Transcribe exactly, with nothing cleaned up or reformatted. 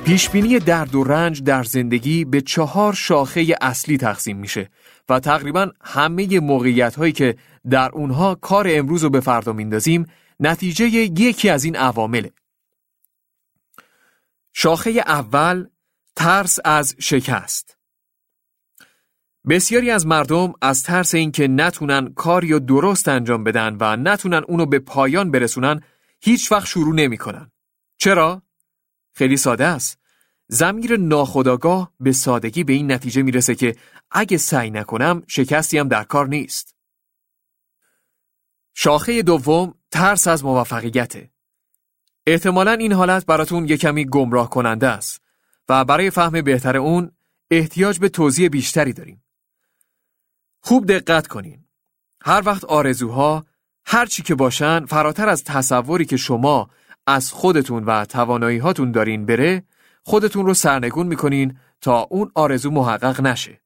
پیشبینی درد و رنج در زندگی به چهار شاخه اصلی تقسیم میشه و تقریباً همه موقعیت هایی که در اونها کار امروز رو به فردا میندازیم نتیجه یکی از این عوامله. شاخه اول، ترس از شکست. بسیاری از مردم از ترس اینکه نتونن کاری رو درست انجام بدن و نتونن اونو به پایان برسونن هیچ وقت شروع نمی کنن. چرا؟ خیلی ساده است. ضمیر ناخودآگاه به سادگی به این نتیجه میرسه که اگه سعی نکنم شکستی هم در کار نیست. شاخه دوم، ترس از موفقیته. احتمالاً این حالت براتون یک کمی گمراه کننده است و برای فهم بهتر اون احتیاج به توضیح بیشتری داریم. خوب دقت کنین. هر وقت آرزوها، هر چی که باشن، فراتر از تصوری که شما از خودتون و توانایی هاتون دارین بره، خودتون رو سرنگون میکنین تا اون آرزو محقق نشه.